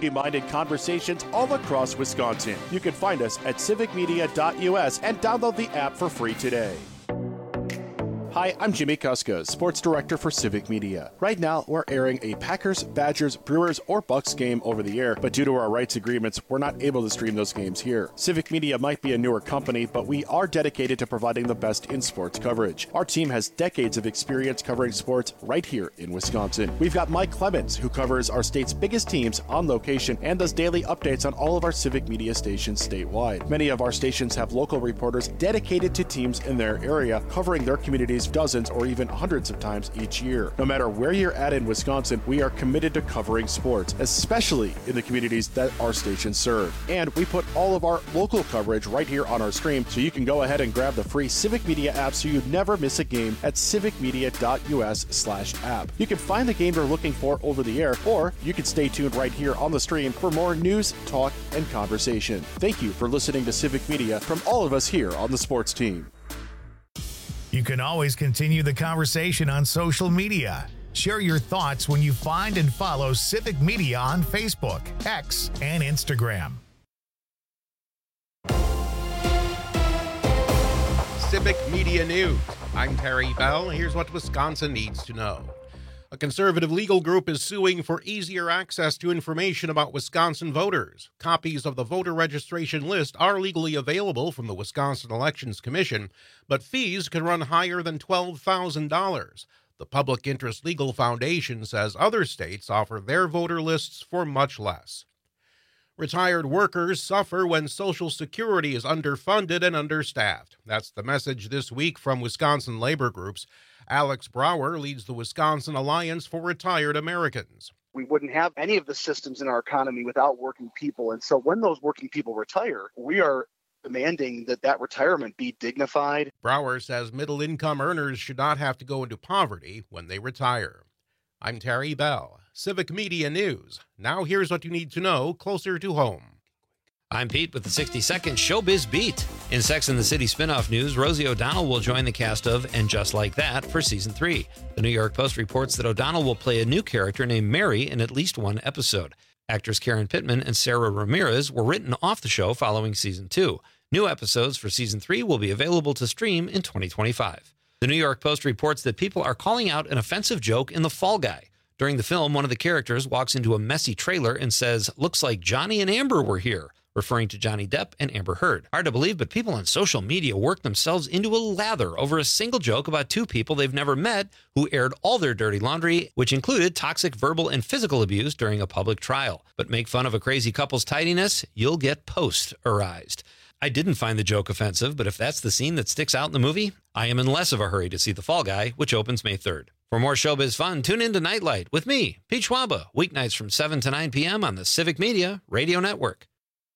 community-minded conversations all across Wisconsin. You can find us at civicmedia.us and download the app for free today. Hi, I'm Jimmy Kuska, Sports Director for Civic Media. Right now, we're airing a Packers, Badgers, Brewers, or Bucks game over the air, but due to our rights agreements, we're not able to stream those games here. Civic Media might be a newer company, but we are dedicated to providing the best in sports coverage. Our team has decades of experience covering sports right here in Wisconsin. We've got Mike Clemens, who covers our state's biggest teams on location and does daily updates on all of our Civic Media stations statewide. Many of our stations have local reporters dedicated to teams in their area, covering their communities dozens or even hundreds of times each year. No matter where you're at in Wisconsin, we are committed to covering sports, especially in the communities that our stations serve. And we put all of our local coverage right here on our stream, so you can go ahead and grab the free Civic Media app so you never miss a game at civicmedia.us/app. You can find the game you're looking for over the air, or you can stay tuned right here on the stream for more news, talk, and conversation. Thank you for listening to Civic Media from all of us here on the sports team. You can always continue the conversation on social media. Share your thoughts when you find and follow Civic Media on Facebook, X, and Instagram. Civic Media News. I'm Terry Bell. Here's what Wisconsin needs to know. A conservative legal group is suing for easier access to information about Wisconsin voters. Copies of the voter registration list are legally available from the Wisconsin Elections Commission, but fees can run higher than $12,000. The Public Interest Legal Foundation says other states offer their voter lists for much less. Retired workers suffer when Social Security is underfunded and understaffed. That's the message this week from Wisconsin labor groups. Alex Brower leads the Wisconsin Alliance for Retired Americans. We wouldn't have any of the systems in our economy without working people. And so when those working people retire, we are demanding that retirement be dignified. Brower says middle-income earners should not have to go into poverty when they retire. I'm Terry Bell, Civic Media News. Now here's what you need to know closer to home. I'm Pete with the 60-second Showbiz Beat. In Sex and the City spinoff news, Rosie O'Donnell will join the cast of And Just Like That for Season 3. The New York Post reports that O'Donnell will play a new character named Mary in at least one episode. Actors Karen Pittman and Sarah Ramirez were written off the show following Season 2. New episodes for Season 3 will be available to stream in 2025. The New York Post reports that people are calling out an offensive joke in The Fall Guy. During the film, one of the characters walks into a messy trailer and says, "Looks like Johnny and Amber were here," referring to Johnny Depp and Amber Heard. Hard to believe, but people on social media work themselves into a lather over a single joke about two people they've never met who aired all their dirty laundry, which included toxic verbal and physical abuse during a public trial. But make fun of a crazy couple's tidiness, you'll get post-arized. I didn't find the joke offensive, but if that's the scene that sticks out in the movie, I am in less of a hurry to see The Fall Guy, which opens May 3rd. For more showbiz fun, tune in to Nightlight with me, Pete Schwaba, weeknights from 7 to 9 p.m. on the Civic Media Radio Network.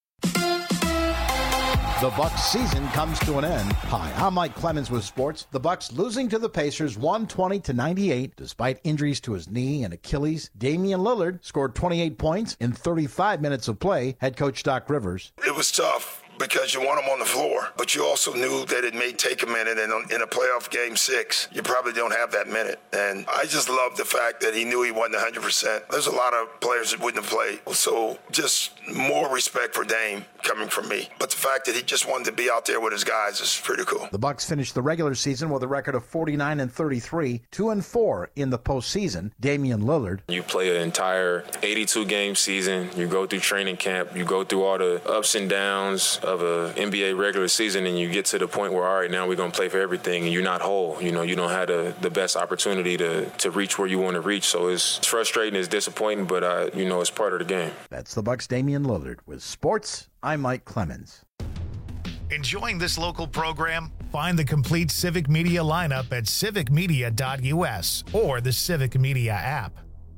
The Bucks season comes to an end. Hi, I'm Mike Clemens with sports. The Bucks losing to the Pacers 120-98 despite injuries to his knee and Achilles. Damian Lillard scored 28 points in 35 minutes of play. Head coach Doc Rivers. It was tough because you want him on the floor, but you also knew that it may take a minute, and in a playoff game 6, you probably don't have that minute. And I just love the fact that he knew he wasn't 100%. There's a lot of players that wouldn't have played, so just more respect for Dame coming from me. But the fact that he just wanted to be out there with his guys is pretty cool. The Bucks finished the regular season with a record of 49-33, 2-4 in the postseason. Damian Lillard. You play an entire 82-game season. You go through training camp. You go through all the ups and downs of a NBA regular season, and you get to the point where, all right, now we're going to play for everything, and you're not whole. You know, you don't have the best opportunity to reach where you want to reach. So it's frustrating, it's disappointing, but, it's part of the game. That's the Bucks' Damian Lillard. With sports, I'm Mike Clemens. Enjoying this local program? Find the complete Civic Media lineup at civicmedia.us or the Civic Media app.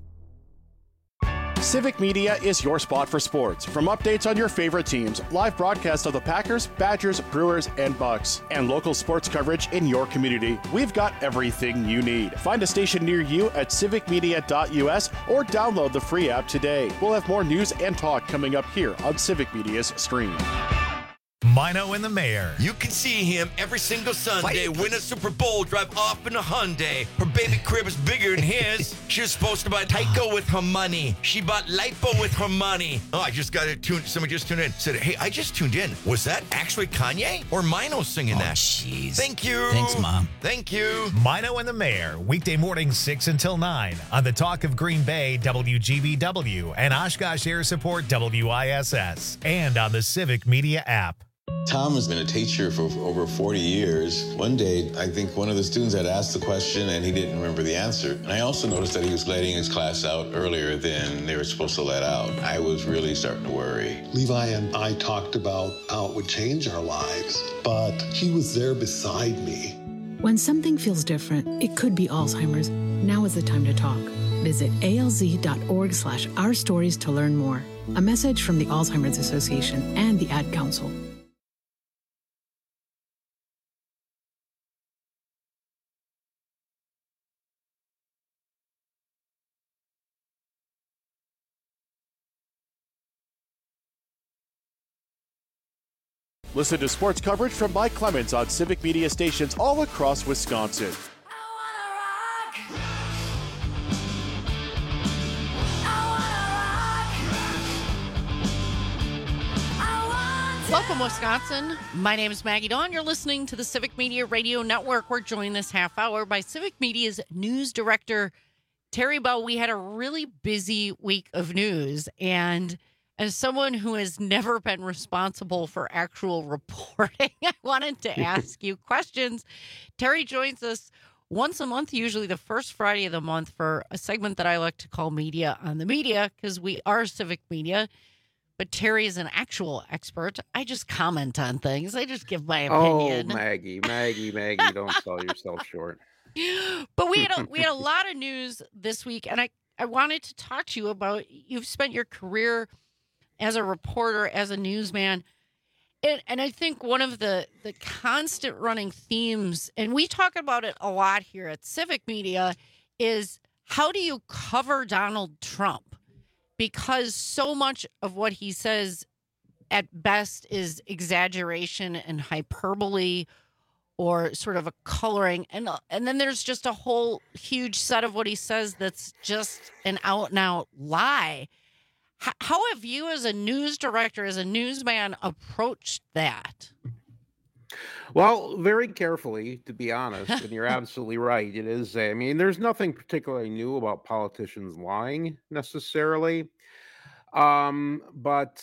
Civic Media is your spot for sports. From updates on your favorite teams, live broadcasts of the Packers, Badgers, Brewers, and Bucks, and local sports coverage in your community, we've got everything you need. Find a station near you at civicmedia.us or download the free app today. We'll have more news and talk coming up here on Civic Media's stream. Mino and the Mayor. You can see him every single Sunday, win a Super Bowl, drive off in a Hyundai. Her baby crib is bigger than his. She was supposed to buy Tyco with her money. She bought Lipo with her money. Oh, I just got it tuned. Somebody just tuned in. Said, hey, I just tuned in. Was that actually Kanye or Mino singing that? Jeez. Thank you. Thanks, Mom. Thank you. Mino and the Mayor, weekday mornings 6 until 9 on the Talk of Green Bay, WGBW, and Oshkosh Air Support, WISS, and on the Civic Media app. Tom has been a teacher for over 40 years. One day, I think one of the students had asked the question and he didn't remember the answer. And I also noticed that he was letting his class out earlier than they were supposed to let out. I was really starting to worry. Levi and I talked about how it would change our lives, but he was there beside me. When something feels different, it could be Alzheimer's. Now is the time to talk. Visit alz.org/ourstories to learn more. A message from the Alzheimer's Association and the Ad Council. Listen to sports coverage from Mike Clemens on Civic Media stations all across Wisconsin. Welcome, Wisconsin. My name is Maggie Dawn. You're listening to the Civic Media Radio Network. We're joined this half hour by Civic Media's news director, Terry Bell. We had a really busy week of news, and as someone who has never been responsible for actual reporting, I wanted to ask you questions. Terry joins us once a month, usually the first Friday of the month, for a segment that I like to call Media on the Media, because we are Civic Media. But Terry is an actual expert. I just comment on things. I just give my opinion. Oh, Maggie, don't sell yourself short. But we had a lot of news this week, and I wanted to talk to you about, you've spent your career as a reporter, as a newsman. And I think one of the constant running themes, and we talk about it a lot here at Civic Media, is how do you cover Donald Trump? Because so much of what he says at best is exaggeration and hyperbole or sort of a coloring. And then there's just a whole huge set of what he says that's just an out-and-out lie. How have you, as a news director, as a newsman, approached that? Well, very carefully, to be honest, and you're absolutely right. It is, I mean, there's nothing particularly new about politicians lying necessarily, but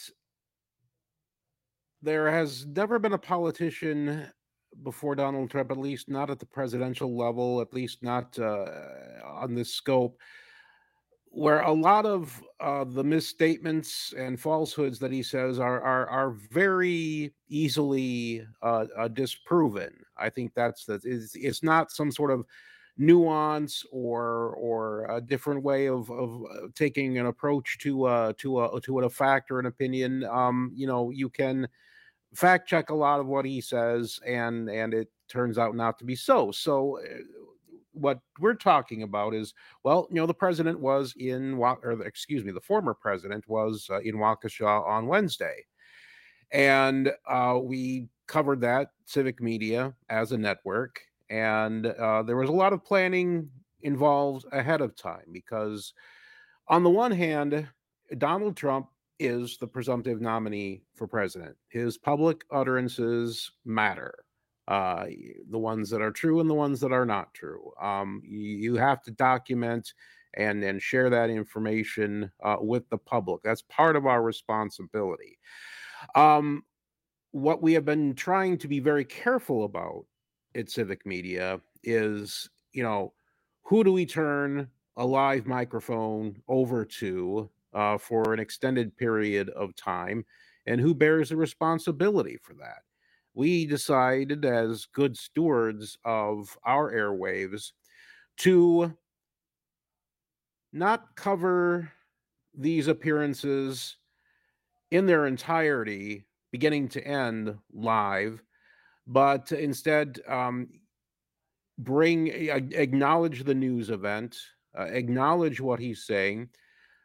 there has never been a politician before Donald Trump, at least not at the presidential level, at least not on this scope, where a lot of the misstatements and falsehoods that he says are very easily disproven. I think it's not some sort of nuance or a different way of taking an approach to a fact or an opinion. You can fact check a lot of what he says, and it turns out not to be so. So what we're talking about is, the president was the former president was in Waukesha on Wednesday. And we covered that, Civic Media, as a network. And there was a lot of planning involved ahead of time because, on the one hand, Donald Trump is the presumptive nominee for president. His public utterances matter. The ones that are true and the ones that are not true. You have to document and share that information with the public. That's part of our responsibility. What we have been trying to be very careful about at Civic Media is, who do we turn a live microphone over to for an extended period of time, and who bears the responsibility for that? We decided, as good stewards of our airwaves, to not cover these appearances in their entirety, beginning to end, live, but instead acknowledge the news event, acknowledge what he's saying,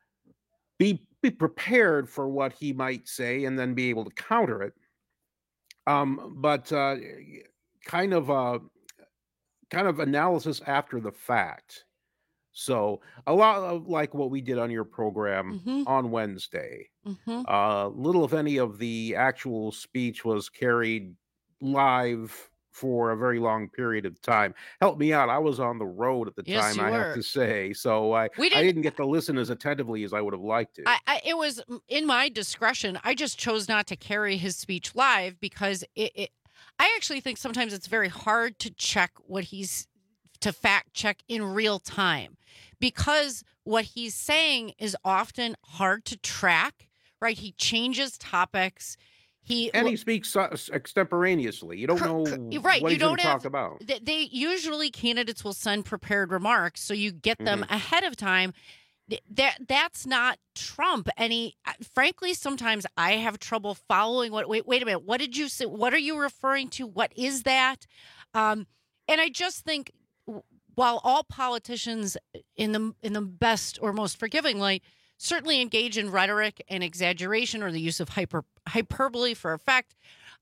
be prepared for what he might say, and then be able to counter it. But kind of analysis after the fact. So a lot of like what we did on your program Mm-hmm. on Wednesday. Mm-hmm. Little, if any, of the actual speech was carried live for a very long period of time. Help me out. I was on the road at the Yes, time, you I have were. to say. So I didn't get to listen as attentively as I would have liked to. It was in my discretion. I just chose not to carry his speech live because I actually think sometimes it's very hard to to fact check in real time because what he's saying is often hard to track, right? He changes topics. He speaks extemporaneously. You don't know right. what You he's going don't to have talk about. They usually candidates will send prepared remarks, so you get them ahead of time. That's not Trump. And frankly, sometimes I have trouble following wait a minute. What did you say? What are you referring to? What is that? And I just think while all politicians in the best or most forgiving light certainly engage in rhetoric and exaggeration or the use of hyperbole for effect,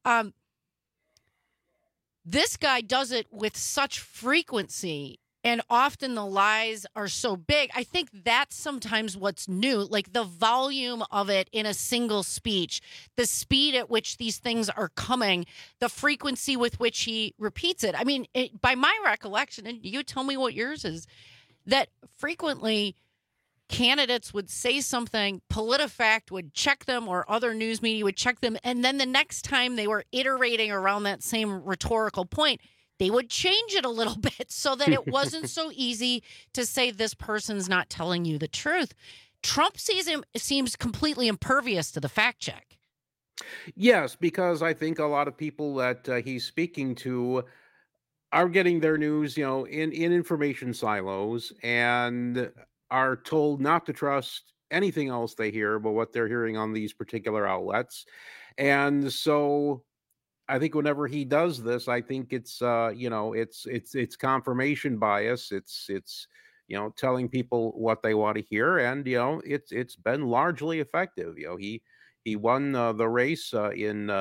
this guy does it with such frequency. And often the lies are so big. I think that's sometimes what's new, like the volume of it in a single speech, the speed at which these things are coming, the frequency with which he repeats it. I mean, by my recollection, and you tell me what yours is, that frequently candidates would say something, PolitiFact would check them or other news media would check them. And then the next time they were iterating around that same rhetorical point, they would change it a little bit so that it wasn't so easy to say this person's not telling you the truth. Trump seems completely impervious to the fact check. Yes, because I think a lot of people that he's speaking to are getting their news, in information silos and are told not to trust anything else they hear but what they're hearing on these particular outlets. And so I think whenever he does this, I think it's it's confirmation bias. It's telling people what they want to hear, and it's been largely effective. He won the race in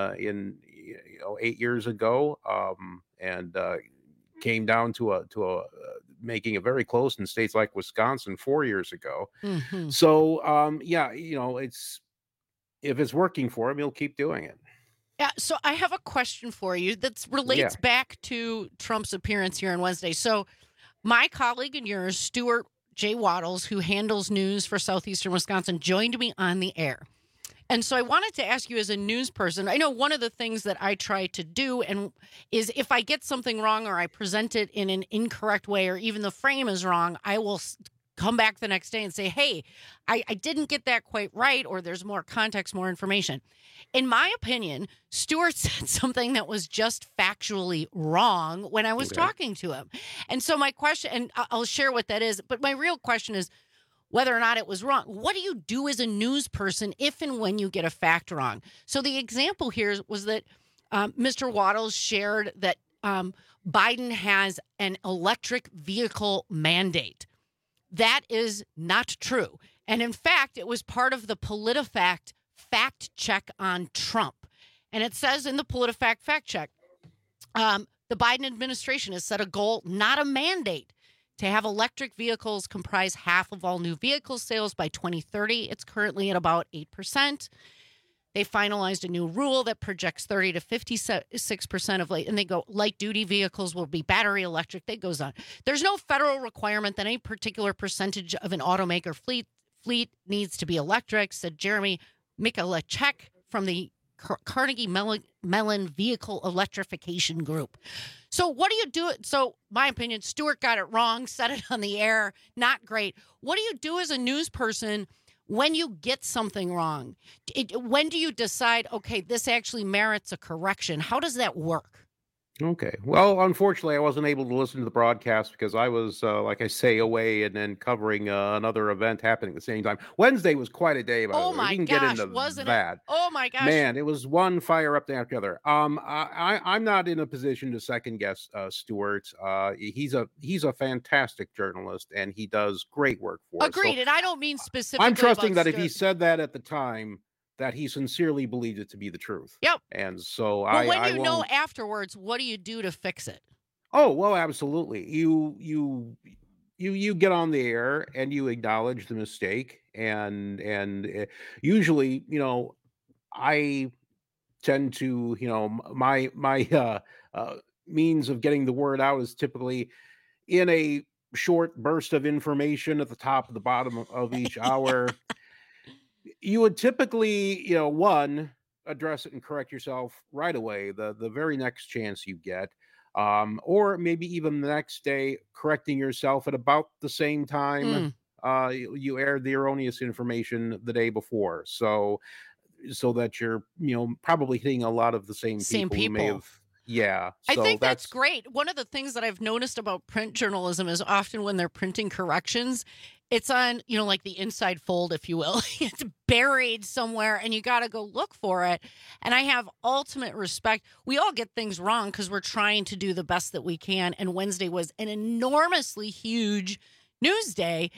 8 years ago, and came down to making it very close in states like Wisconsin 4 years ago. Mm-hmm. So it's if it's working for him, he'll keep doing it. Yeah, so I have a question for you that relates back to Trump's appearance here on Wednesday. So my colleague and yours, Stuart J. Waddles, who handles news for Southeastern Wisconsin, joined me on the air. And so I wanted to ask you as a news person, I know one of the things that I try to do is if I get something wrong or I present it in an incorrect way or even the frame is wrong, I will come back the next day and say, hey, I didn't get that quite right, or there's more context, more information. In my opinion, Stuart said something that was just factually wrong when I was talking to him. And so my question, and I'll share what that is, but my real question is whether or not it was wrong. What do you do as a news person if and when you get a fact wrong? So the example here was that Mr. Waddles shared that Biden has an electric vehicle mandate. That is not true. And in fact, it was part of the PolitiFact fact check on Trump. And it says in the PolitiFact fact check, the Biden administration has set a goal, not a mandate, to have electric vehicles comprise half of all new vehicle sales by 2030. It's currently at about 8%. They finalized a new rule that projects 30 to 56% of and they go light duty vehicles will be battery electric. That goes on. There's no federal requirement that any particular percentage of an automaker fleet needs to be electric, said Jeremy Mikulacek from the Carnegie Mellon Vehicle Electrification Group. So what do you do? So my opinion, Stuart got it wrong, said it on the air, not great. What do you do as a news person when you get something wrong? When do you decide, okay, this actually merits a correction? How does that work? Okay. Well, unfortunately, I wasn't able to listen to the broadcast because I was, like I say, away and then covering another event happening at the same time. Wednesday was quite a day, by the way. My We can gosh, get into wasn't that. it? Oh my gosh. Man, it was one fire up after the other. I'm not in a position to second guess Stuart. He's a fantastic journalist and he does great work for us. Agreed. So and I don't mean specifically. I'm trusting about that if he Stuart. said that at the time, that he sincerely believed it to be the truth. Yep. And so Well, when I you know won't... afterwards, what do you do to fix it? Oh, well, absolutely. You get on the air and you acknowledge the mistake, and usually, I tend to, my means of getting the word out is typically in a short burst of information at the top of the bottom of each hour. You would typically, one, address it and correct yourself right away, the very next chance you get. Or maybe even the next day, correcting yourself at about the same time you aired the erroneous information the day before. So that you're, probably hitting a lot of the same people. Who may have, yeah. I think that's great. One of the things that I've noticed about print journalism is often when they're printing corrections, it's on, like the inside fold, if you will. It's buried somewhere and you got to go look for it. And I have ultimate respect. We all get things wrong because we're trying to do the best that we can. And Wednesday was an enormously huge news day.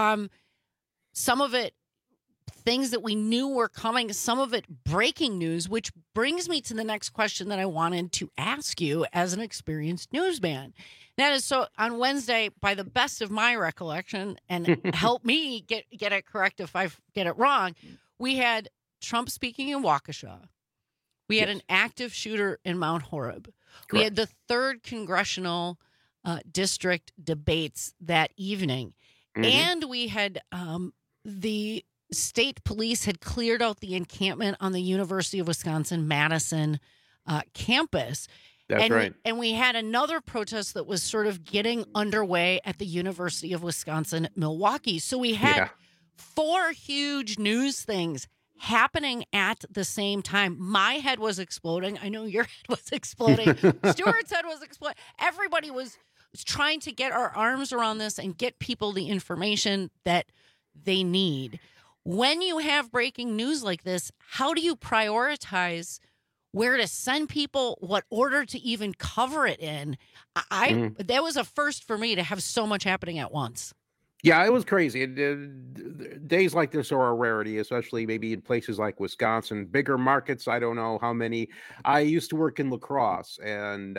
Some of it, things that we knew were coming, some of it breaking news, which brings me to the next question that I wanted to ask you as an experienced newsman. That is, so on Wednesday, by the best of my recollection, and help me get it correct if I get it wrong, we had Trump speaking in Waukesha. We had an active shooter in Mount Horeb. Correct. We had the 3rd congressional district debates that evening. And we had the state police had cleared out the encampment on the University of Wisconsin-Madison campus. That's right. And we had another protest that was sort of getting underway at the University of Wisconsin-Milwaukee. So we had 4 huge news things happening at the same time. My head was exploding. I know your head was exploding. Stuart's head was exploding. Everybody was trying to get our arms around this and get people the information that they need. When you have breaking news like this, how do you prioritize where to send people, what order to even cover it in? That was a first for me to have so much happening at once. Yeah, it was crazy. Days like this are a rarity, especially maybe in places like Wisconsin, bigger markets. I don't know how many. I used to work in La Crosse, and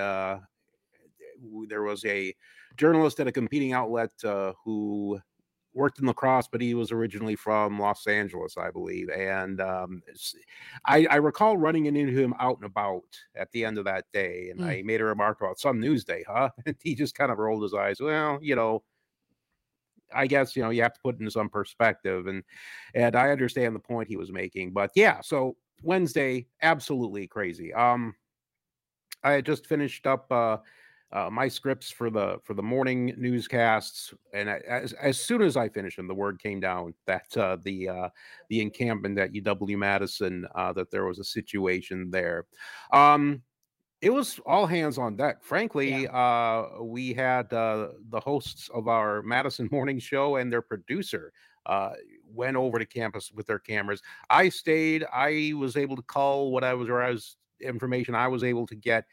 there was a journalist at a competing outlet who worked in La Crosse, but he was originally from Los Angeles, I believe. And I recall running into him out and about at the end of that day. And I made a remark about some news day, huh? And he just kind of rolled his eyes. Well, I guess, you have to put it in some perspective. And I understand the point he was making. But yeah, so Wednesday, absolutely crazy. I had just finished up my scripts for the morning newscasts, and as soon as I finished them, the word came down that the encampment at UW-Madison, that there was a situation there. It was all hands on deck. Frankly, we had the hosts of our Madison morning show and their producer went over to campus with their cameras. I stayed. I was able to call information I was able to get,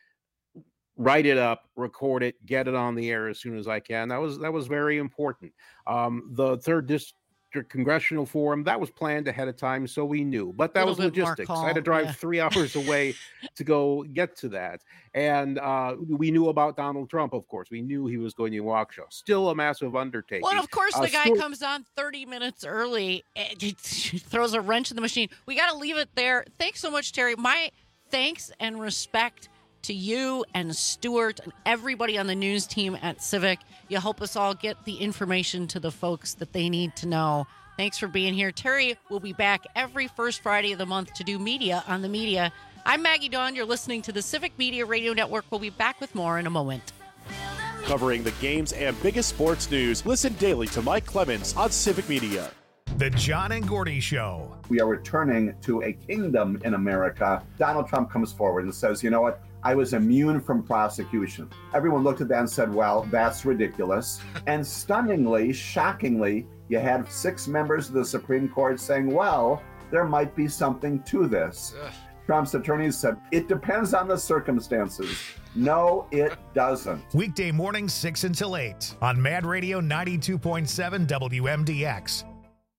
write it up, record it, get it on the air as soon as I can. That was very important. The 3rd District Congressional Forum, that was planned ahead of time, so we knew. But that was logistics. I had to drive 3 hours away to go get to that. And we knew about Donald Trump, of course. We knew he was going to Waukesha. Still a massive undertaking. Well, of course, the guy comes on 30 minutes early and he throws a wrench in the machine. We got to leave it there. Thanks so much, Terry. My thanks and respect to you and Stuart and everybody on the news team at Civic. You help us all get the information to the folks that they need to know. Thanks for being here. Terry will be back every first Friday of the month to do media on the media. I'm Maggie Dawn. You're listening to the Civic Media Radio Network. We'll be back with more in a moment. Covering the games and biggest sports news, listen daily to Mike Clemens on Civic Media. The John and Gordy Show. We are returning to a kingdom in America. Donald Trump comes forward and says, you know what? I was immune from prosecution. Everyone looked at that and said, well, that's ridiculous. And stunningly, shockingly, you had 6 members of the Supreme Court saying, well, there might be something to this. Trump's attorneys said, it depends on the circumstances. No, it doesn't. Weekday mornings 6 until 8 on Mad Radio 92.7 WMDX.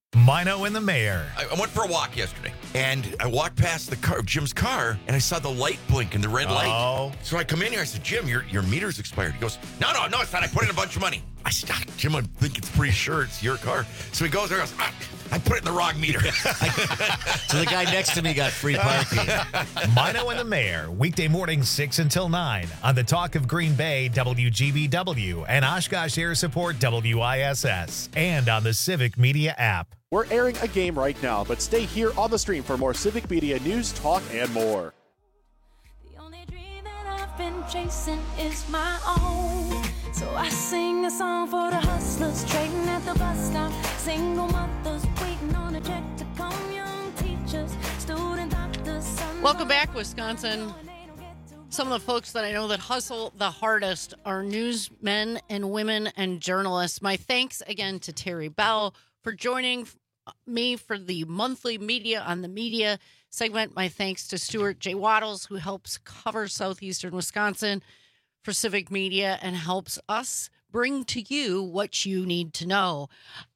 Mino and the Mayor. I went for a walk yesterday, and I walked past Jim's car, and I saw the light blink in the red light. So I come in here, I said, Jim, your meter's expired. He goes, no, it's not. I put in a bunch of money. I said, Jim, I think it's pretty sure it's your car. So he goes there and goes, I put it in the wrong meter. So the guy next to me got free parking. Mino and the Mayor, weekday mornings 6 until 9 on the Talk of Green Bay, WGBW, and Oshkosh Air Support, WISS, and on the Civic Media app. We're airing a game right now, but stay here on the stream for more Civic Media news, talk, and more. The only dream that I've been chasing is my own. So I sing a song for the hustlers trading at the bus stop. Single mothers waiting on a check to come. Young teachers, student doctors. Welcome back, Wisconsin. Some of the folks that I know that hustle the hardest are newsmen and women and journalists. My thanks again to Terry Bell for joining me for the monthly Media on the Media segment. My thanks to Stuart J. Waddles, who helps cover southeastern Wisconsin for Civic Media and helps us bring to you what you need to know.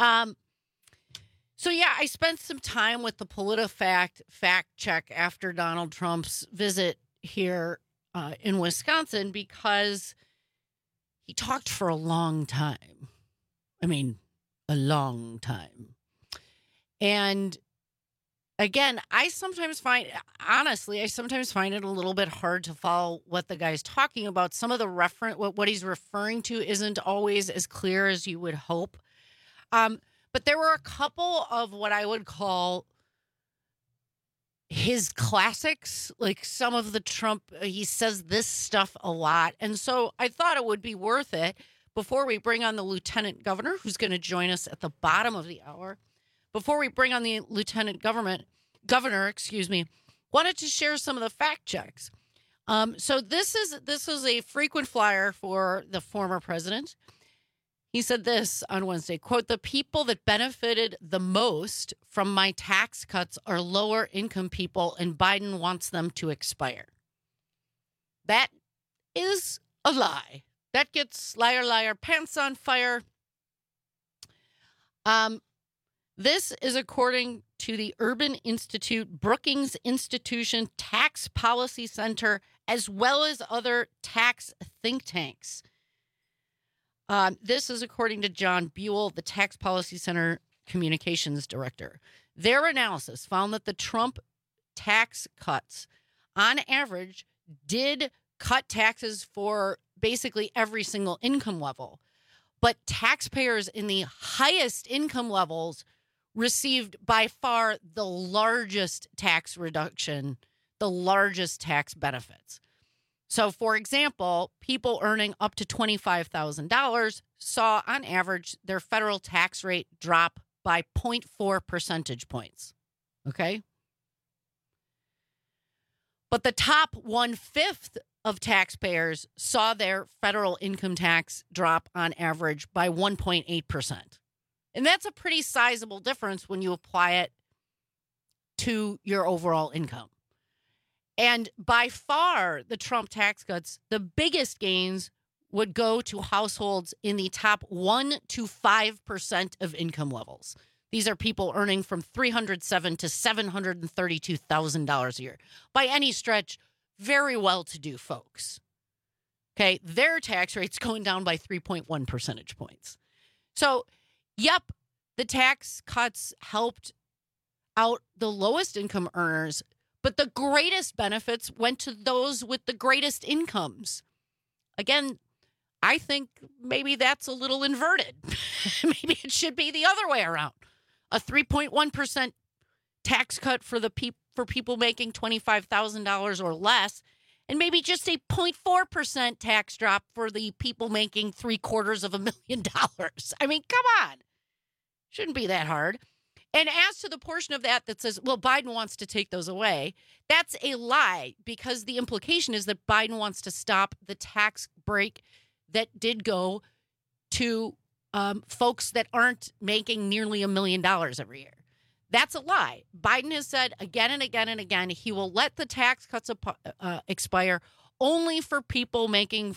So, I spent some time with the PolitiFact fact check after Donald Trump's visit here in Wisconsin because he talked for a long time. I mean, a long time. And again, I sometimes find it a little bit hard to follow what the guy's talking about. Some of the what he's referring to isn't always as clear as you would hope. But there were a couple of what I would call his classics, like some of the Trump, he says this stuff a lot. And so I thought it would be worth it before we bring on the Lieutenant Governor, who's going to join us at the bottom of the hour. Before we bring on the Lieutenant Governor, wanted to share some of the fact checks. So this is a frequent flyer for the former president. He said this on Wednesday, quote, "The people that benefited the most from my tax cuts are lower income people, and Biden wants them to expire." That is a lie. That gets liar, liar, pants on fire. This is according to the Urban Institute, Brookings Institution, Tax Policy Center, as well as other tax think tanks. This is according to John Buell, the Tax Policy Center communications director. Their analysis found that the Trump tax cuts, on average, did cut taxes for basically every single income level. But taxpayers in the highest income levels received by far the largest tax reduction, the largest tax benefits. So, for example, people earning up to $25,000 saw, on average, their federal tax rate drop by 0.4 percentage points. Okay? But the top 1/5 of taxpayers saw their federal income tax drop on average by 1.8%. And that's a pretty sizable difference when you apply it to your overall income. And by far, the Trump tax cuts, the biggest gains would go to households in the top 1 to 5% of income levels. These are people earning from $307,000 to $732,000 a year. By any stretch, very well-to-do folks. Okay, their tax rate's going down by 3.1 percentage points. So, yep, the tax cuts helped out the lowest income earners, but the greatest benefits went to those with the greatest incomes. Again, I think maybe that's a little inverted. Maybe it should be the other way around. A 3.1% tax cut for people making $25,000 or less, and maybe just a 0.4% tax drop for the people making $750,000. I mean, come on. Shouldn't be that hard. And as to the portion of that that says, well, Biden wants to take those away, that's a lie, because the implication is that Biden wants to stop the tax break that did go to folks that aren't making nearly $1 million every year. That's a lie. Biden has said again and again and again he will let the tax cuts expire only for people making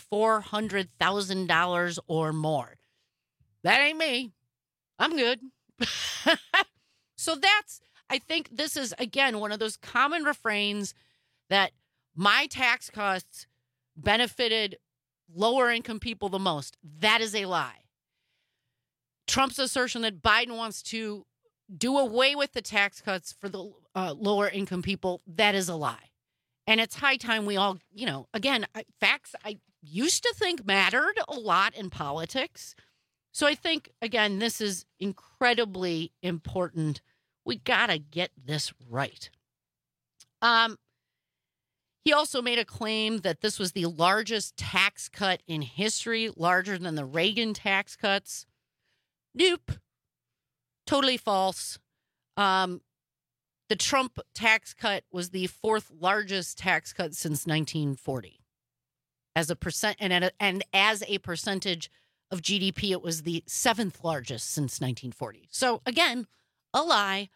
$400,000 or more. That ain't me. I'm good. So I think this is, again, one of those common refrains that my tax cuts benefited lower income people the most. That is a lie. Trump's assertion that Biden wants to do away with the tax cuts for the lower income people, that is a lie. And it's high time we all, again, facts I used to think mattered a lot in politics. So I think, again, this is incredibly important. We got to get this right. He also made a claim that this was the largest tax cut in history, larger than the Reagan tax cuts. Nope. Totally false. The Trump tax cut was the fourth largest tax cut since 1940. As a percent, and as a percentage of GDP, it was the seventh largest since 1940. So again, a lie.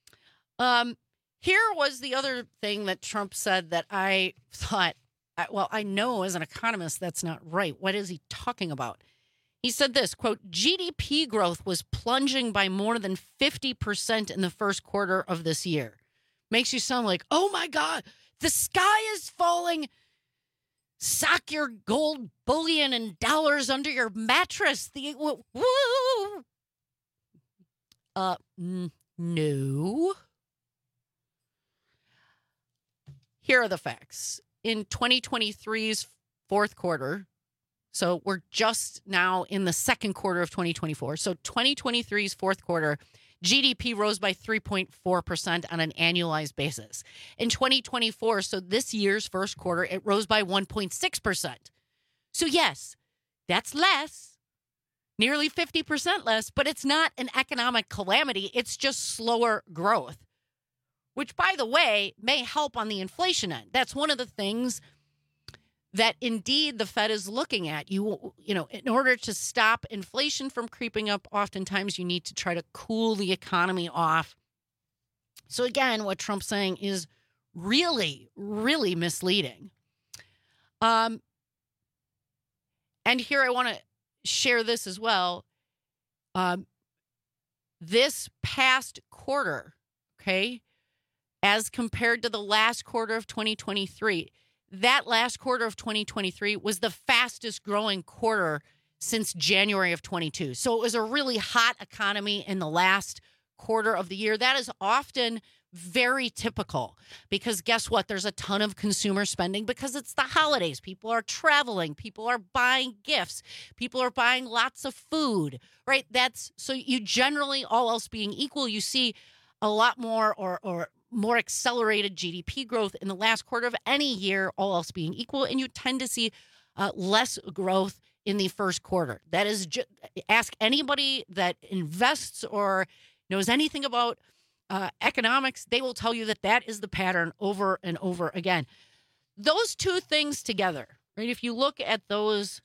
Here was the other thing that Trump said that I thought, well, I know as an economist that's not right. What is he talking about? He said this, quote, GDP growth was plunging by more than 50% in the first quarter of this year. Makes you sound like, oh my God, the sky is falling. Sock your gold bullion and dollars under your mattress. Woo! No. Here are the facts. In 2023's fourth quarter, so we're just now in the second quarter of 2024. So 2023's fourth quarter, GDP rose by 3.4% on an annualized basis. In 2024, so this year's first quarter, it rose by 1.6%. So yes, that's less, nearly 50% less, but it's not an economic calamity. It's just slower growth, which, by the way, may help on the inflation end. That's one of the things that indeed the Fed is looking at. You know, in order to stop inflation from creeping up, oftentimes you need to try to cool the economy off. So again, what Trump's saying is really, really misleading. And here I want to share this as well. This past quarter, okay, as compared to the last quarter of 2023, that last quarter of 2023 was the fastest growing quarter since January of 22. So it was a really hot economy in the last quarter of the year. That is often very typical because guess what? There's a ton of consumer spending because it's the holidays. People are traveling. People are buying gifts. People are buying lots of food, right? So you generally, all else being equal, you see a lot more or more accelerated GDP growth in the last quarter of any year, all else being equal, and you tend to see less growth in the first quarter. That is, ask anybody that invests or knows anything about economics, they will tell you that that is the pattern over and over again. Those two things together, right? If you look at those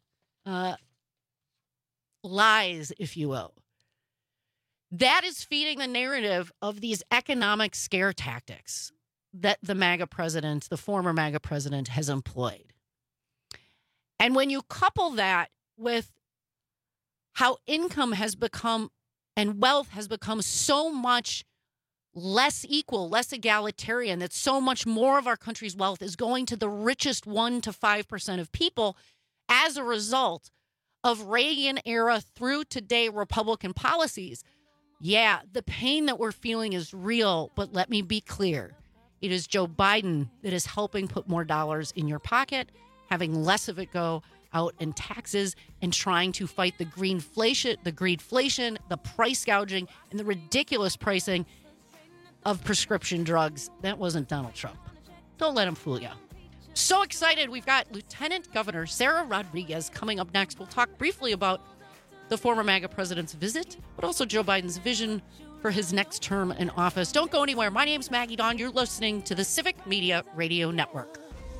lies, if you will, that is feeding the narrative of these economic scare tactics that the MAGA president, the former MAGA president, has employed. And when you couple that with how income has become and wealth has become so much less equal, less egalitarian, that so much more of our country's wealth is going to the richest 1% to 5% of people as a result of Reagan era through today Republican policies. Yeah, the pain that we're feeling is real, but let me be clear. It is Joe Biden that is helping put more dollars in your pocket, having less of it go out in taxes, and trying to fight the greedflation, the price gouging, and the ridiculous pricing of prescription drugs. That wasn't Donald Trump. Don't let him fool you. So excited. We've got Lieutenant Governor Sarah Rodriguez coming up next. We'll talk briefly about the former MAGA president's visit, but also Joe Biden's vision for his next term in office. Don't go anywhere. My name's Maggie Dawn. You're listening to the Civic Media Radio Network.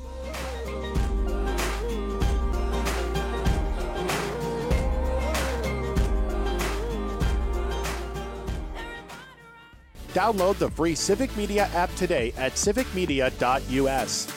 Download the free Civic Media app today at civicmedia.us.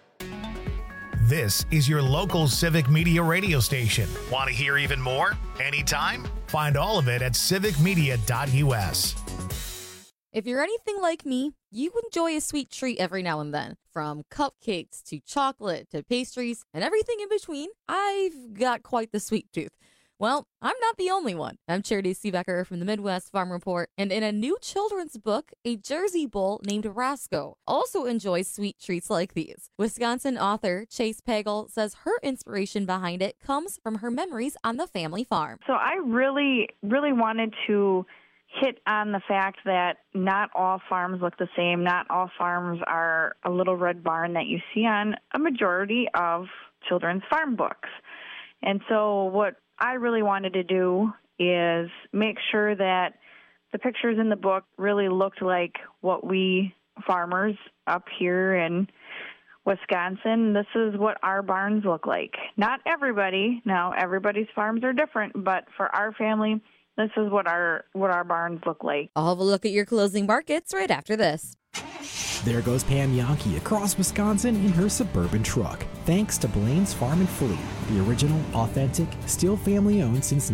This is your local Civic Media radio station. Want to hear even more? Anytime? Find all of it at civicmedia.us. If you're anything like me, you enjoy a sweet treat every now and then. From cupcakes to chocolate to pastries and everything in between, I've got quite the sweet tooth. Well, I'm not the only one. I'm Charity Seebecker from the Midwest Farm Report, and in a new children's book, a Jersey bull named Rasco also enjoys sweet treats like these. Wisconsin author Chase Pagel says her inspiration behind it comes from her memories on the family farm. So I really wanted to hit on the fact that not all farms look the same. Not all farms are a little red barn that you see on a majority of children's farm books. And so what I really wanted to do is make sure that the pictures in the book really looked like what we farmers up here in Wisconsin, this is what our barns look like. Not everybody. Now, everybody's farms are different, but for our family, this is what our barns look like. I'll have a look at your closing markets right after this. There goes Pam Yankee across Wisconsin in her Suburban truck. Thanks to Blaine's Farm and Fleet, the original, authentic, still family-owned since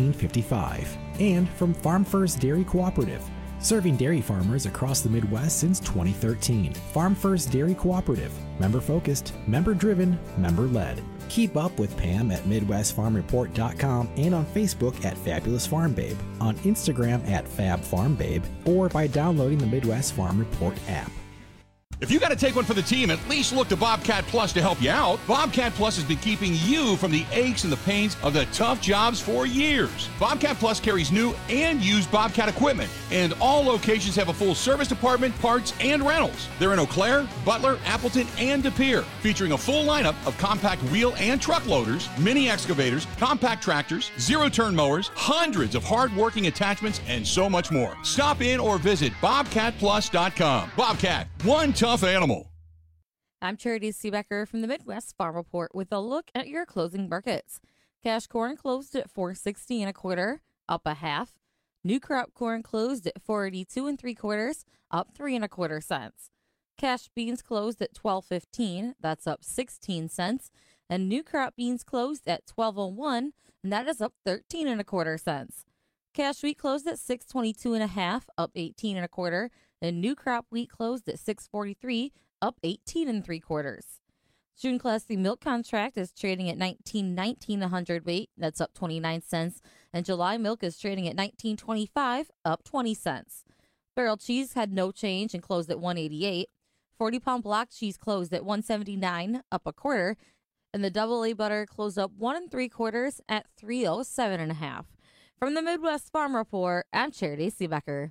1955. And from Farm First Dairy Cooperative, serving dairy farmers across the Midwest since 2013. Farm First Dairy Cooperative, member-focused, member-driven, member-led. Keep up with Pam at MidwestFarmReport.com and on Facebook at Fabulous Farm Babe, on Instagram at Fab Farm Babe, or by downloading the Midwest Farm Report app. If you got to take one for the team, at least look to Bobcat Plus to help you out. Bobcat Plus has been keeping you from the aches and the pains of the tough jobs for years. Bobcat Plus carries new and used Bobcat equipment, and all locations have a full service department, parts, and rentals. They're in Eau Claire, Butler, Appleton, and De Pere, featuring a full lineup of compact wheel and truck loaders, mini excavators, compact tractors, zero-turn mowers, hundreds of hard-working attachments, and so much more. Stop in or visit BobcatPlus.com. Bobcat, one tough animal. I'm Charity Seebecker from the Midwest Farm Report with a look at your closing markets. Cash corn closed at $4.60 1/4, up a half. New crop corn closed at $4.82 3/4, up 3 1/4 cents. Cash beans closed at $12.15, that's up 16 cents. And new crop beans closed at $12.01, and that is up 13 1/4 cents. Cash wheat closed at $6.22 1/2, up 18 1/4. And new crop wheat closed at $6.43, up 18 3/4. June Class C milk contract is trading at $19.19 a hundredweight, that's up 29 cents. And July milk is trading at $19.25, up 20 cents. Barrel cheese had no change and closed at $1.88. 40-pound block cheese closed at $1.79, up 1/4. And the double A butter closed up 1 3/4 at $3.07 1/2. From the Midwest Farm Report, I'm Charity Seebecker.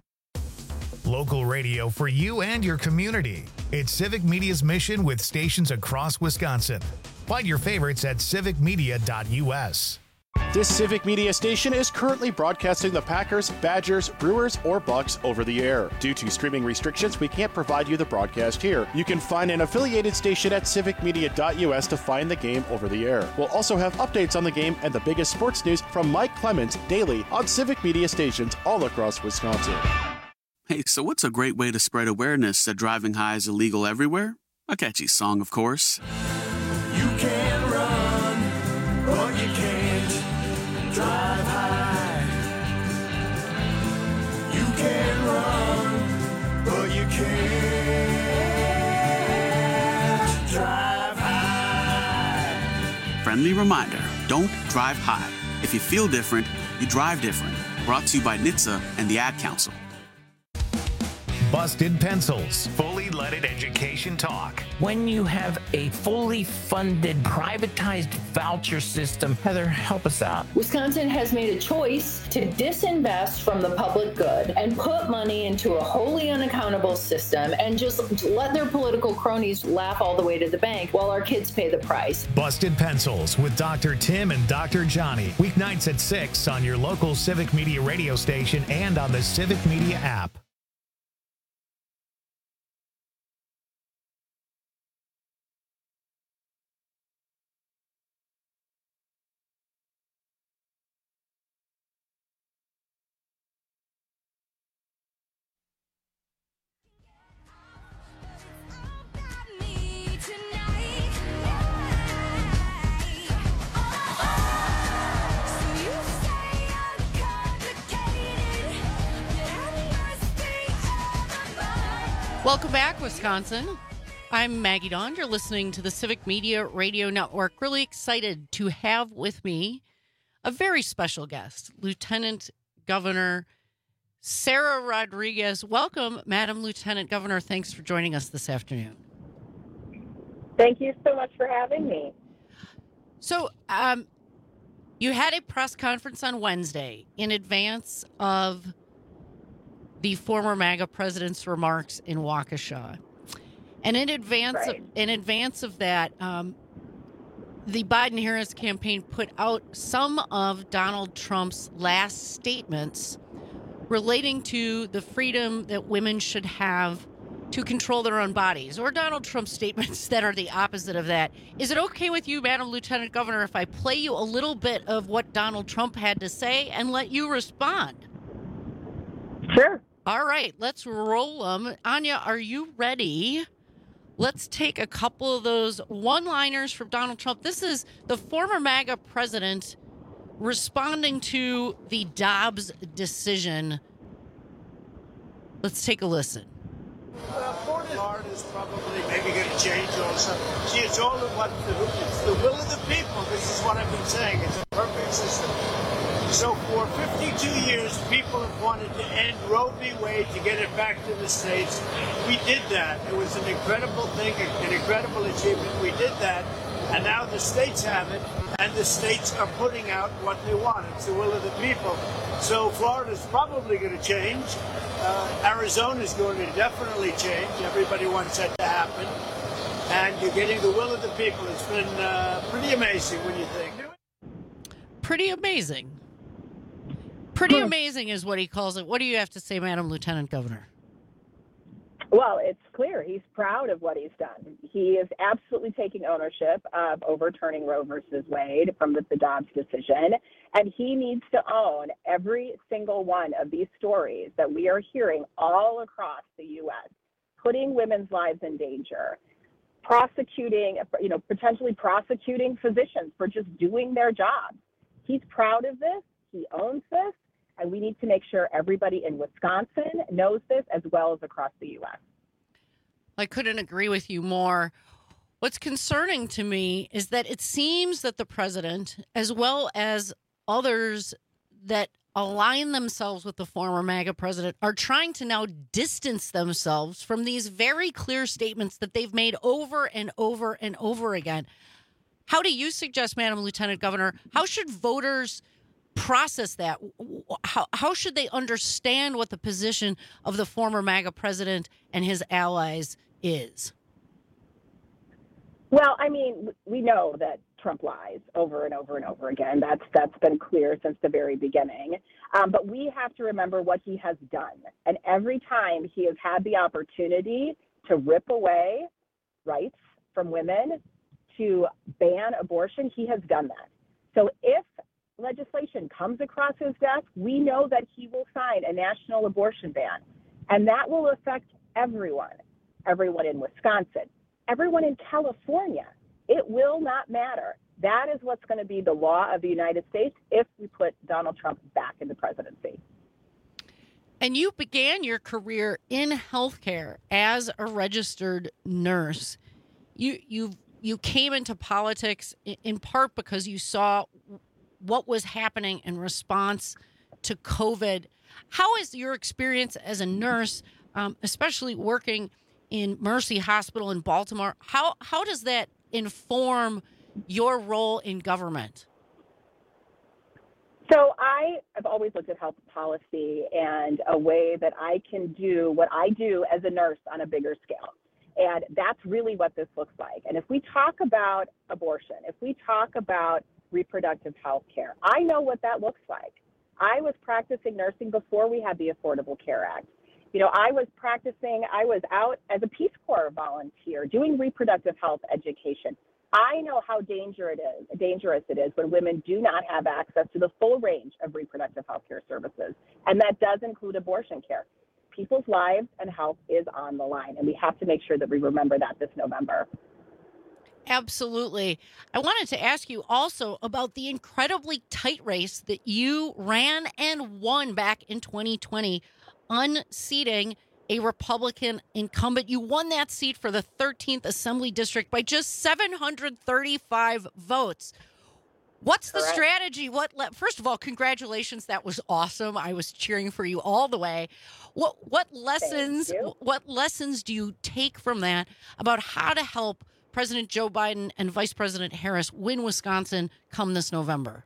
Local radio for you and your community. It's Civic Media's mission with stations across Wisconsin. Find your favorites at civicmedia.us. This Civic Media station is currently broadcasting the Packers, Badgers, Brewers, or Bucks over the air. Due to streaming restrictions, we can't provide you the broadcast here. You can find an affiliated station at civicmedia.us to find the game over the air. We'll also have updates on the game and the biggest sports news from Mike Clemens daily on Civic Media stations all across Wisconsin. Hey, so what's a great way to spread awareness that driving high is illegal everywhere? A catchy song, of course. You can run, but you can't drive high. You can run, but you can't drive high. Friendly reminder, don't drive high. If you feel different, you drive different. Brought to you by NHTSA and the Ad Council. Busted Pencils, fully leaded education talk. When you have a fully funded, privatized voucher system, Heather, help us out. Wisconsin has made a choice to disinvest from the public good and put money into a wholly unaccountable system and just let their political cronies laugh all the way to the bank while our kids pay the price. Busted Pencils with Dr. Tim and Dr. Johnny. Weeknights at 6 on your local Civic Media radio station and on the Civic Media app. Welcome back, Wisconsin. I'm Maggie Dawn. You're listening to the Civic Media Radio Network. Really excited to have with me a very special guest, Lieutenant Governor Sarah Rodriguez. Welcome, Madam Lieutenant Governor. Thanks for joining us this afternoon. Thank you so much for having me. So, you had a press conference on Wednesday in advance of the former MAGA president's remarks in Waukesha. And in advance of that, the Biden-Harris campaign put out some of Donald Trump's last statements relating to the freedom that women should have to control their own bodies, or Donald Trump's statements that are the opposite of that. Is it okay with you, Madam Lieutenant Governor, if I play you a little bit of what Donald Trump had to say and let you respond? Sure. All right, let's roll them. Anya, are you ready? Let's take a couple of those one-liners from Donald Trump. This is the former MAGA president responding to the Dobbs decision. Let's take a listen. Florida is probably maybe going to change also. See, it's all of what it's the will of the people. This is what I've been saying. It's a perfect system. So for 52 years, people have wanted to end Roe v. Wade to get it back to the states. We did that. It was an incredible thing, an incredible achievement. We did that, and now the states have it, and the states are putting out what they want. It's the will of the people. So Florida's probably going to change. Arizona's going to definitely change. Everybody wants that to happen. And you're getting the will of the people. It's been pretty amazing when you think. Pretty amazing. Pretty amazing is what he calls it. What do you have to say, Madam Lieutenant Governor? Well, it's clear he's proud of what he's done. He is absolutely taking ownership of overturning Roe versus Wade from the Dobbs decision, and he needs to own every single one of these stories that we are hearing all across the U.S., putting women's lives in danger, prosecuting, potentially prosecuting physicians for just doing their jobs. He's proud of this. He owns this. And we need to make sure everybody in Wisconsin knows this as well as across the U.S. I couldn't agree with you more. What's concerning to me is that it seems that the president, as well as others that align themselves with the former MAGA president, are trying to now distance themselves from these very clear statements that they've made over and over and over again. How do you suggest, Madam Lieutenant Governor, how should voters process that? How should they understand what the position of the former MAGA president and his allies is? Well, I mean, we know that Trump lies over and over and over again. That's been clear since the very beginning. But we have to remember what he has done. And every time he has had the opportunity to rip away rights from women, to ban abortion, he has done that. So if legislation comes across his desk, we know that he will sign a national abortion ban. And that will affect everyone in Wisconsin, everyone in California. It will not matter. That is what's going to be the law of the United States if we put Donald Trump back in the presidency. And you began your career in healthcare as a registered nurse. You came into politics in part because you saw what was happening in response to COVID. How is your experience as a nurse, especially working in Mercy Hospital in Baltimore, how does that inform your role in government? So I have always looked at health policy and a way that I can do what I do as a nurse on a bigger scale. And that's really what this looks like. And if we talk about abortion, if we talk about reproductive health care, I know what that looks like. I was practicing nursing before we had the Affordable Care Act. I was out as a Peace Corps volunteer doing reproductive health education. I know how dangerous it is when women do not have access to the full range of reproductive health care services. And that does include abortion care. People's lives and health is on the line, and we have to make sure that we remember that this November. Absolutely. I wanted to ask you also about the incredibly tight race that you ran and won back in 2020, unseating a Republican incumbent. You won that seat for the 13th Assembly District by just 735 votes. What's the strategy? First of all, congratulations. That was awesome. I was cheering for you all the way. What lessons do you take from that about how to help President Joe Biden and Vice President Harris win Wisconsin come this November?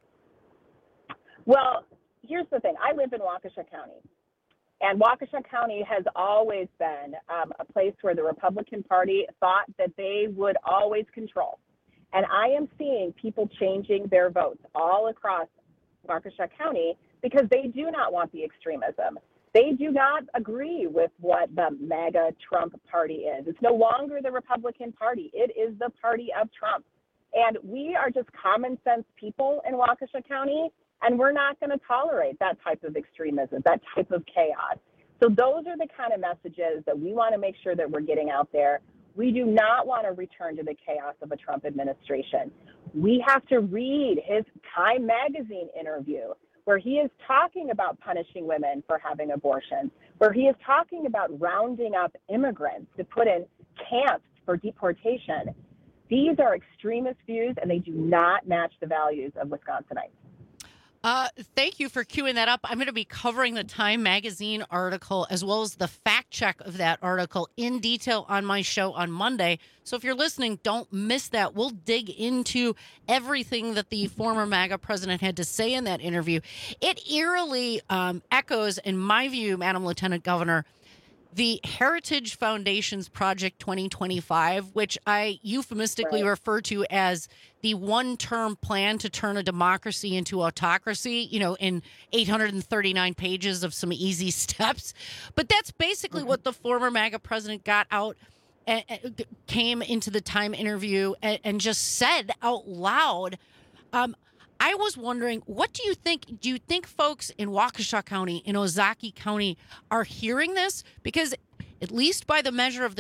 Well, here's the thing. I live in Waukesha County, and Waukesha County has always been a place where the Republican Party thought that they would always control. And I am seeing people changing their votes all across Waukesha County because they do not want the extremism. They do not agree with what the MAGA Trump party is. It's no longer the Republican Party. It is the party of Trump. And we are just common sense people in Waukesha County, and we're not going to tolerate that type of extremism, that type of chaos. So those are the kind of messages that we want to make sure that we're getting out there. We do not want to return to the chaos of a Trump administration. We have to read his Time magazine interview where he is talking about punishing women for having abortions, where he is talking about rounding up immigrants to put in camps for deportation. These are extremist views, and they do not match the values of Wisconsinites. Thank you for queuing that up. I'm going to be covering the Time magazine article as well as the fact check of that article in detail on my show on Monday. So if you're listening, don't miss that. We'll dig into everything that the former MAGA president had to say in that interview. It eerily echoes, in my view, Madam Lieutenant Governor, the Heritage Foundation's Project 2025, which I euphemistically refer to as the one-term plan to turn a democracy into autocracy, in 839 pages of some easy steps. But that's basically what the former MAGA president got out and came into the Time interview and just said out loud. I was wondering, what do you think? Do you think folks in Waukesha County, in Ozaukee County, are hearing this? Because at least by the measure of the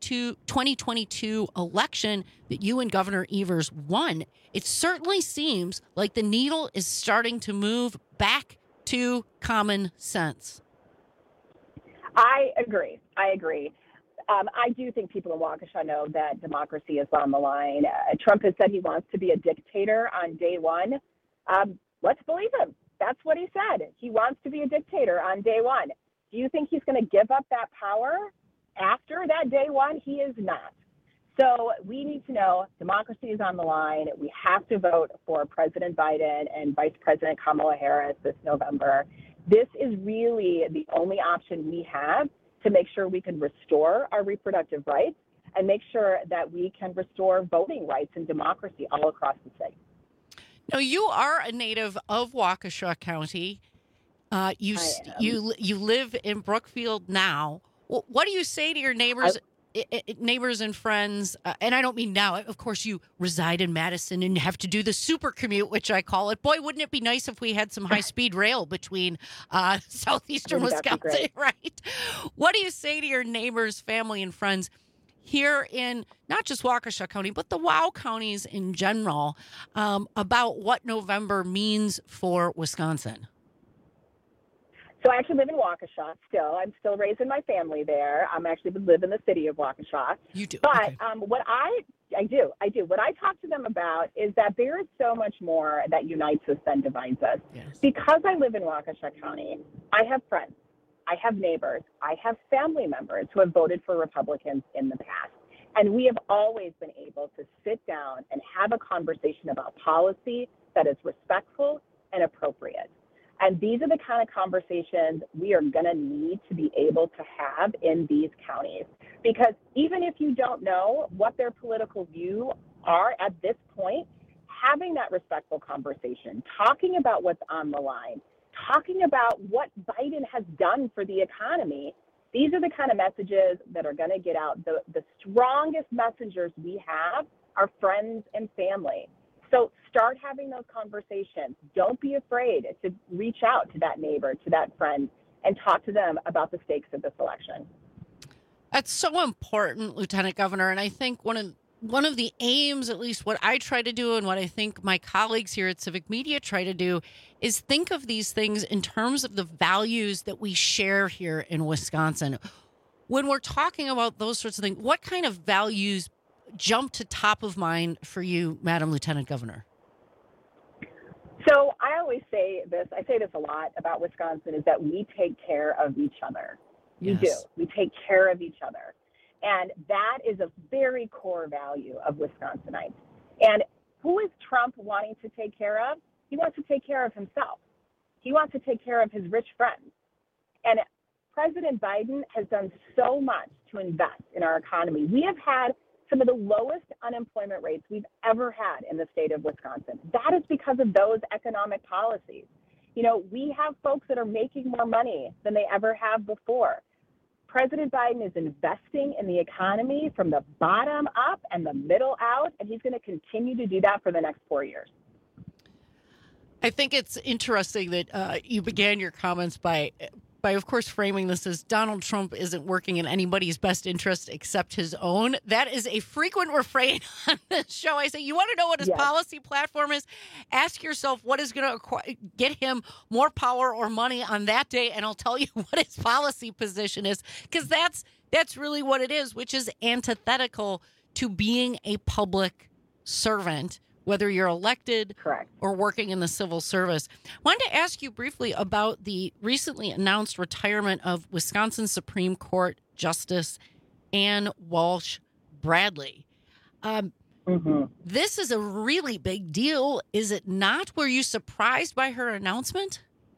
2022 election that you and Governor Evers won, it certainly seems like the needle is starting to move back to common sense. I agree. I do think people in Waukesha know that democracy is on the line. Trump has said he wants to be a dictator on day one. Let's believe him. That's what he said. He wants to be a dictator on day one. Do you think he's going to give up that power after that day one? He is not. So we need to know democracy is on the line. We have to vote for President Biden and Vice President Kamala Harris this November. This is really the only option we have to make sure we can restore our reproductive rights and make sure that we can restore voting rights and democracy all across the state. Now, you are a native of Waukesha County. You live in Brookfield now. What do you say to your neighbors and friends? And I don't mean now. Of course, you reside in Madison and have to do the super commute, which I call it. Boy, wouldn't it be nice if we had some high-speed rail between southeastern Wisconsin, right? What do you say to your neighbors, family, and friends here in not just Waukesha County, but the WOW counties in general, about what November means for Wisconsin? So I actually live in Waukesha still. I'm still raising my family there. I'm actually live in the city of Waukesha. You do? But okay. What I do. What I talk to them about is that there is so much more that unites us than divides us. Yes. Because I live in Waukesha County, I have friends, I have neighbors, I have family members who have voted for Republicans in the past. And we have always been able to sit down and have a conversation about policy that is respectful and appropriate. And these are the kind of conversations we are going to need to be able to have in these counties. Because even if you don't know what their political view are at this point, having that respectful conversation, talking about what's on the line, talking about what Biden has done for the economy, these are the kind of messages that are going to get out. The strongest messengers we have are friends and family. So start having those conversations. Don't be afraid to reach out to that neighbor, to that friend, and talk to them about the stakes of this election. That's so important, Lieutenant Governor. And I think one of the aims, at least what I try to do and what I think my colleagues here at Civic Media try to do, is think of these things in terms of the values that we share here in Wisconsin. When we're talking about those sorts of things, what kind of values jump to top of mind for you, Madam Lieutenant Governor? So I always say this, I say this a lot about Wisconsin, is that we take care of each other. We do. We take care of each other. And that is a very core value of Wisconsinites. And who is Trump wanting to take care of? He wants to take care of himself. He wants to take care of his rich friends. And President Biden has done so much to invest in our economy. We have had some of the lowest unemployment rates we've ever had in the state of Wisconsin. That is because of those economic policies. You know, we have folks that are making more money than they ever have before. President Biden is investing in the economy from the bottom up and the middle out, and he's going to continue to do that for the next 4 years. I think it's interesting that you began your comments by, of course, framing this as Donald Trump isn't working in anybody's best interest except his own. That is a frequent refrain on this show. I say, you want to know what his policy platform is? Ask yourself what is going to get him more power or money on that day, and I'll tell you what his policy position is, because that's really what it is, which is antithetical to being a public servant, whether you're elected or working in the civil service. I wanted to ask you briefly about the recently announced retirement of Wisconsin Supreme Court Justice Ann Walsh Bradley. This is a really big deal, is it not? Were you surprised by her announcement?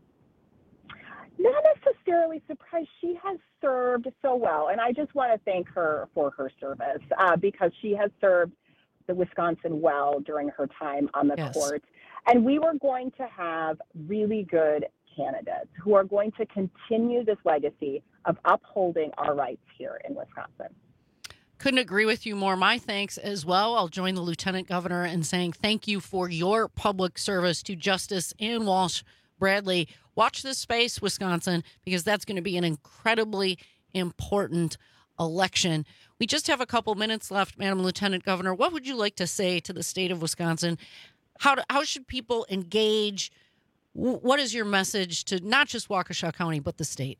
Not necessarily surprised. She has served so well, and I just want to thank her for her service because she has served the Wisconsin well during her time on the court. And we were going to have really good candidates who are going to continue this legacy of upholding our rights here in Wisconsin. Couldn't agree with you more. My thanks as well. I'll join the Lieutenant Governor in saying thank you for your public service to Justice Ann Walsh Bradley. Watch this space, Wisconsin, because that's going to be an incredibly important election. We just have a couple minutes left, Madam Lieutenant Governor. What would you like to say to the state of Wisconsin? How should people engage? What is your message to not just Waukesha County, but the state?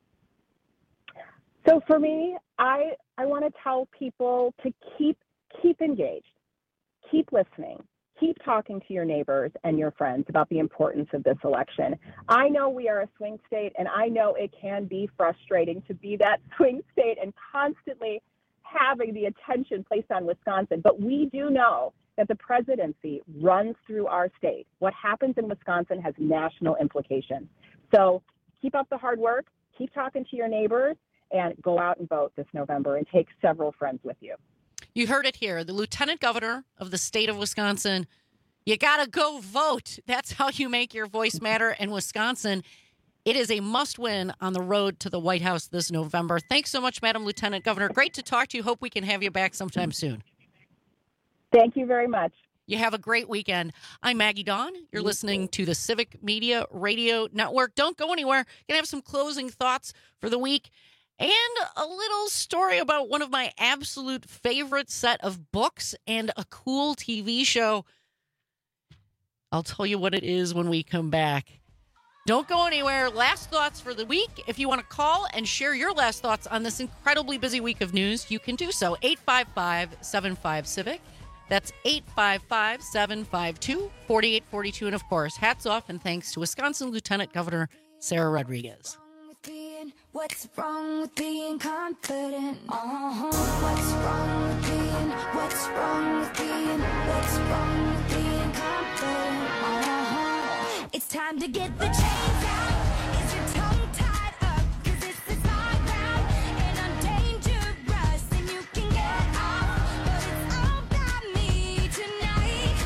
So for me, I want to tell people to keep engaged, keep listening, keep talking to your neighbors and your friends about the importance of this election. I know we are a swing state, and I know it can be frustrating to be that swing state and constantly having the attention placed on Wisconsin. But we do know that the presidency runs through our state. What happens in Wisconsin has national implications. So keep up the hard work, keep talking to your neighbors, and go out and vote this November and take several friends with you. You heard it here. The Lieutenant Governor of the state of Wisconsin, you got to go vote. That's how you make your voice matter in Wisconsin. It is a must-win on the road to the White House this November. Thanks so much, Madam Lieutenant Governor. Great to talk to you. Hope we can have you back sometime soon. Thank you very much. You have a great weekend. I'm Maggie Dawn. You're listening to the Civic Media Radio Network. Don't go anywhere. Going to have some closing thoughts for the week and a little story about one of my absolute favorite set of books and a cool TV show. I'll tell you what it is when we come back. Don't go anywhere. Last thoughts for the week. If you want to call and share your last thoughts on this incredibly busy week of news, you can do so. 855-75-CIVIC. That's 855-752-4842. And, of course, hats off and thanks to Wisconsin Lieutenant Governor Sarah Rodriguez. What's wrong with being confident? What's wrong with being confident? It's time to get the chains out. Is your tongue tied up? 'Cause this is my ground, and I'm dangerous, and you can get off. But it's all about me tonight.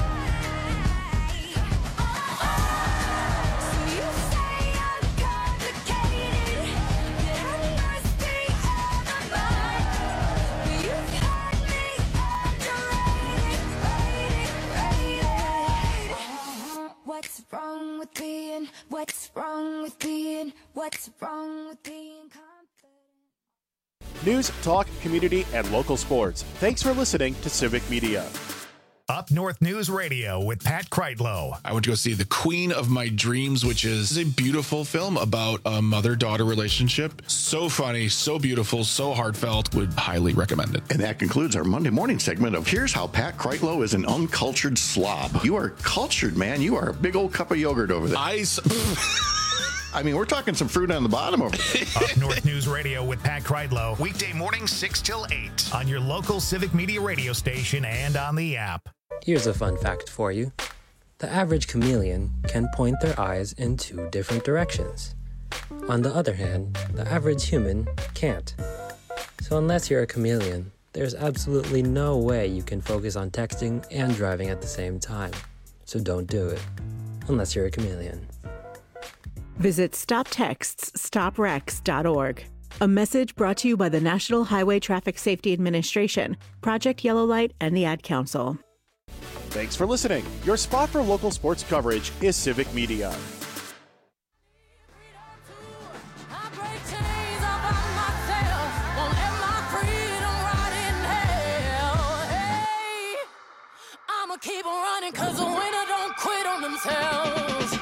So you say I'm complicated, that I must be out of mind. But you've got me underrated. What's wrong with being confident? News, talk, community, and local sports. Thanks for listening to Civic Media. Up North News Radio with Pat Kreitlow. I went to go see The Queen of My Dreams, which is a beautiful film about a mother-daughter relationship. So funny, so beautiful, so heartfelt. Would highly recommend it. And that concludes our Monday morning segment of Here's How Pat Kreitlow is an Uncultured Slob. You are cultured, man. You are a big old cup of yogurt over there. I mean, we're talking some fruit on the bottom over there. Up North News Radio with Pat Kreitlow. Weekday mornings 6 till 8 on your local Civic Media radio station and on the app. Here's a fun fact for you. The average chameleon can point their eyes in 2 different directions. On the other hand, the average human can't. So unless you're a chameleon, there's absolutely no way you can focus on texting and driving at the same time. So don't do it, unless you're a chameleon. Visit StopTextsStopWrecks.org. A message brought to you by the National Highway Traffic Safety Administration, Project Yellow Light, and the Ad Council. Thanks for listening. Your spot for local sports coverage is Civic Media. Keep on running, cause the winner don't quit on themselves.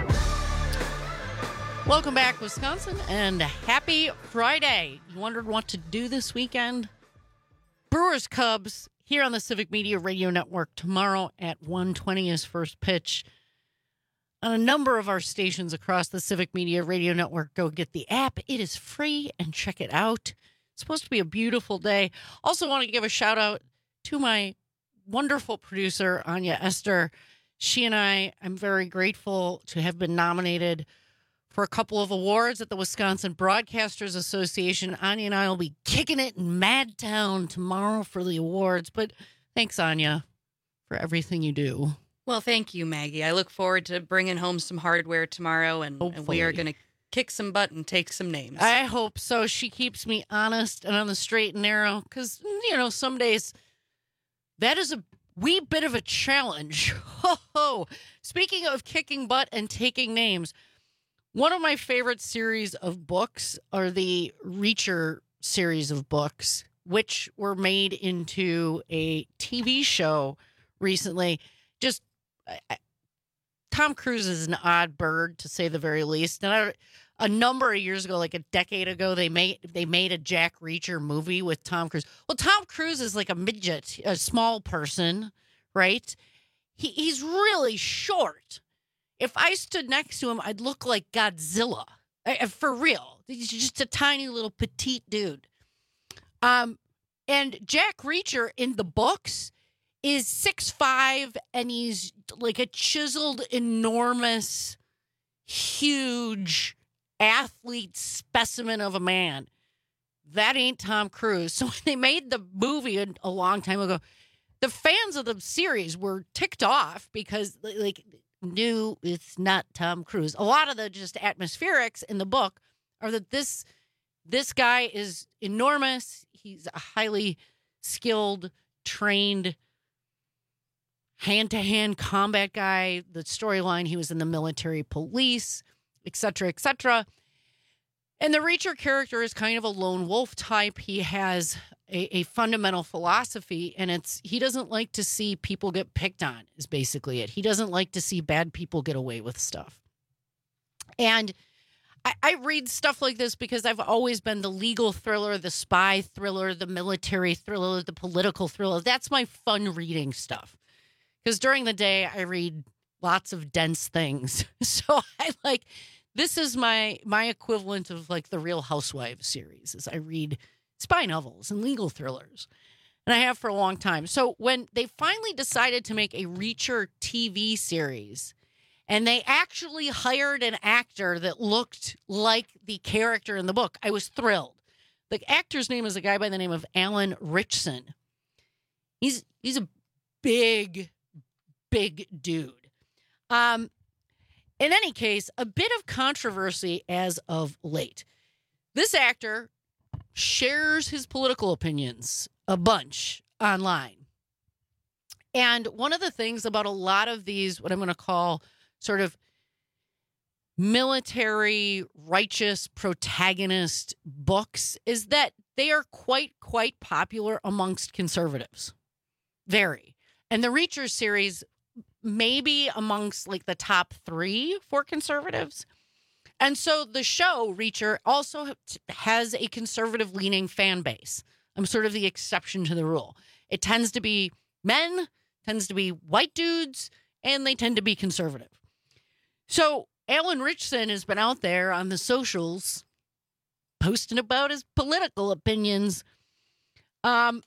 Welcome back, Wisconsin, and happy Friday. You wondered what to do this weekend? Brewers Cubs here on the Civic Media Radio Network tomorrow at 1:20 is first pitch. On a number of our stations across the Civic Media Radio Network, go get the app. It is free and check it out. It's supposed to be a beautiful day. Also want to give a shout out to my wonderful producer, Anya Esther. She and I'm very grateful to have been nominated for a couple of awards at the Wisconsin Broadcasters Association. Anya and I will be kicking it in Madtown tomorrow for the awards. But thanks, Anya, for everything you do. Well, thank you, Maggie. I look forward to bringing home some hardware tomorrow, and we are going to kick some butt and take some names. I hope so. She keeps me honest and on the straight and narrow because, some days that is a wee bit of a challenge. Ho, ho. Speaking of kicking butt and taking names, one of my favorite series of books are the Reacher series of books, which were made into a TV show recently. Just Tom Cruise is an odd bird, to say the very least. And a number of years ago, like a decade ago, they made a Jack Reacher movie with Tom Cruise. Well, Tom Cruise is like a midget, a small person, right? He's really short. If I stood next to him, I'd look like Godzilla. For real. He's just a tiny little petite dude. And Jack Reacher in the books is 6'5", and he's like a chiseled, enormous, huge athlete specimen of a man. That ain't Tom Cruise. So when they made the movie a long time ago, the fans of the series were ticked off because, no, it's not Tom Cruise. A lot of the just atmospherics in the book are that this guy is enormous. He's a highly skilled, trained, hand-to-hand combat guy. The storyline, he was in the military police, et cetera, et cetera. And the Reacher character is kind of a lone wolf type. He has a fundamental philosophy, and he doesn't like to see people get picked on, is basically it. He doesn't like to see bad people get away with stuff. And I read stuff like this because I've always been the legal thriller, the spy thriller, the military thriller, the political thriller. That's my fun reading stuff. Because during the day, I read lots of dense things. So this is my equivalent of like the Real Housewives series, is I read spy novels and legal thrillers. And I have for a long time. So when they finally decided to make a Reacher TV series, and they actually hired an actor that looked like the character in the book, I was thrilled. The actor's name is a guy by the name of Alan Ritchson. He's a big dude. In any case, a bit of controversy as of late. This actor shares his political opinions a bunch online. And one of the things about a lot of these, what I'm going to call sort of military righteous protagonist books, is that they are quite popular amongst conservatives. Very. And the Reacher series maybe amongst like the top 3 for conservatives. And so the show Reacher also has a conservative leaning fan base. I'm sort of the exception to the rule. It tends to be men, tends to be white dudes, and they tend to be conservative. So Alan Ritchson has been out there on the socials posting about his political opinions, and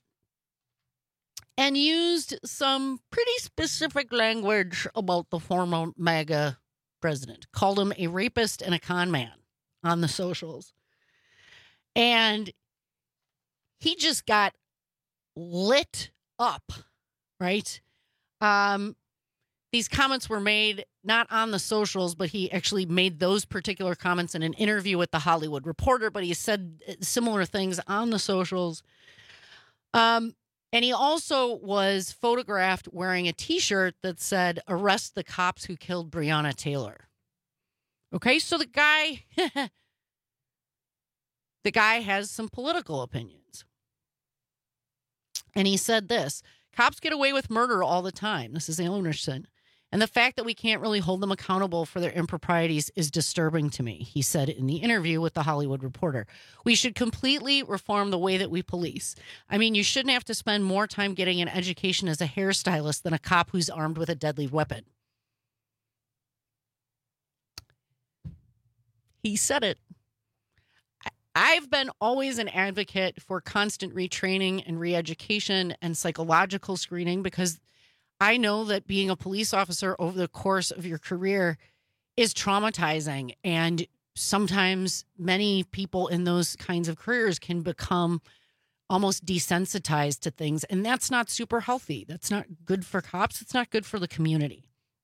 used some pretty specific language about the former MAGA president. Called him a rapist and a con man on the socials. And he just got lit up, right? These comments were made not on the socials, but he actually made those particular comments in an interview with The Hollywood Reporter, but he said similar things on the socials. And he also was photographed wearing a T-shirt that said, "Arrest the cops who killed Breonna Taylor." Okay, so the guy has some political opinions. And he said this: "Cops get away with murder all the time." This is Alan Ritchson. "And the fact that we can't really hold them accountable for their improprieties is disturbing to me," he said in the interview with The Hollywood Reporter. "We should completely reform the way that we police. I mean, you shouldn't have to spend more time getting an education as a hairstylist than a cop who's armed with a deadly weapon." He said it. I've been always an advocate for constant retraining and re-education and psychological screening, because I know that being a police officer over the course of your career is traumatizing. And sometimes many people in those kinds of careers can become almost desensitized to things. And that's not super healthy. That's not good for cops. It's not good for the community.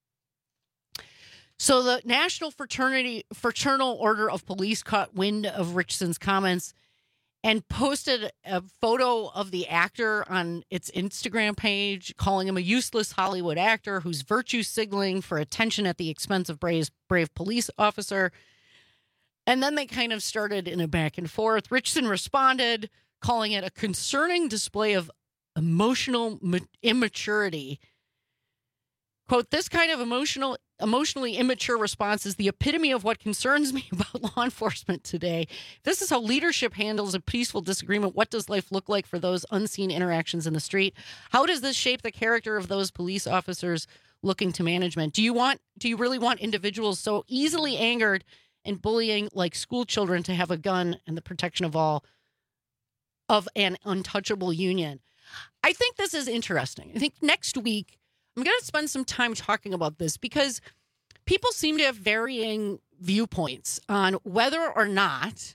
So the National Fraternal Order of Police caught wind of Ritchson's comments and posted a photo of the actor on its Instagram page, calling him a useless Hollywood actor who's virtue signaling for attention at the expense of brave police officer. And then they kind of started in a back and forth. Ritchson responded, calling it a concerning display of emotional immaturity. Quote, "This kind of emotionally immature response is the epitome of what concerns me about law enforcement today. If this is how leadership handles a peaceful disagreement, what does life look like for those unseen interactions in the street? How does this shape the character of those police officers looking to management? Do you really want individuals so easily angered and bullying like school children to have a gun and the protection of an untouchable union?" I think this is interesting. I think next week I'm going to spend some time talking about this, because people seem to have varying viewpoints on whether or not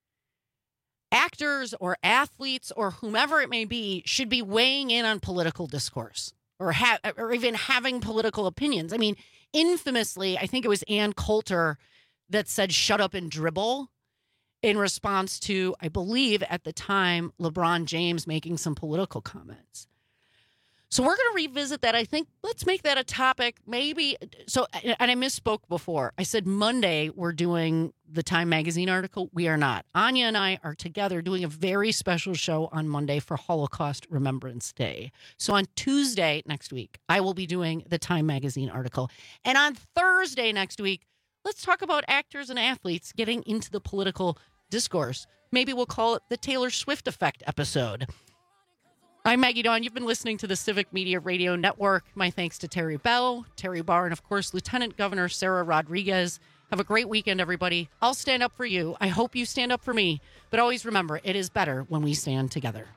actors or athletes or whomever it may be should be weighing in on political discourse or even having political opinions. I mean, infamously, I think it was Ann Coulter that said, "Shut up and dribble," in response to, I believe at the time, LeBron James making some political comments. So we're going to revisit that. I think let's make that a topic maybe. So, and I misspoke before. I said Monday we're doing the Time Magazine article. We are not. Anya and I are together doing a very special show on Monday for Holocaust Remembrance Day. So on Tuesday next week, I will be doing the Time Magazine article. And on Thursday next week, let's talk about actors and athletes getting into the political discourse. Maybe we'll call it the Taylor Swift Effect episode. I'm Maggie Dawn. You've been listening to the Civic Media Radio Network. My thanks to Terry Bell, Terry Barr, and of course, Lieutenant Governor Sarah Rodriguez. Have a great weekend, everybody. I'll stand up for you. I hope you stand up for me. But always remember, it is better when we stand together.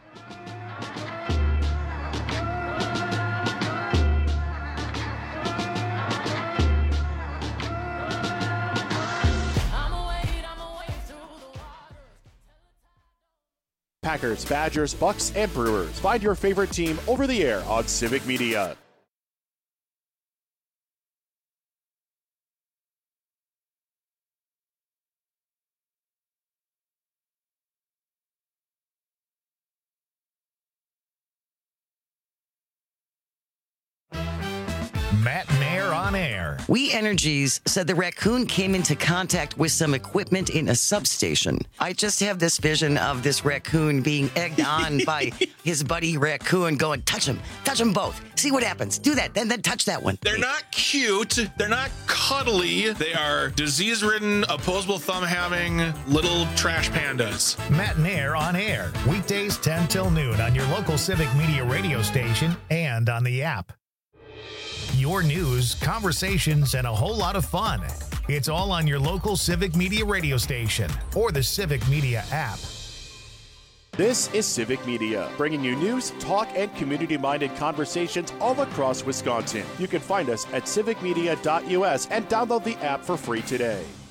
Packers, Badgers, Bucks, and Brewers. Find your favorite team over the air on Civic Media. Matt Mayer on air. We Energies said the raccoon came into contact with some equipment in a substation. I just have this vision of this raccoon being egged on by his buddy raccoon going, touch them both. See what happens. Do that, then touch that one. They're not cute. They're not cuddly. They are disease-ridden, opposable thumb-having little trash pandas. Matt and Air on air. Weekdays 10 till noon on your local Civic Media radio station and on the app. Your news, conversations, and a whole lot of fun. It's all on your local Civic Media radio station or the Civic Media app. This is Civic Media, bringing you news, talk, and community-minded conversations all across Wisconsin. You can find us at civicmedia.us and download the app for free today.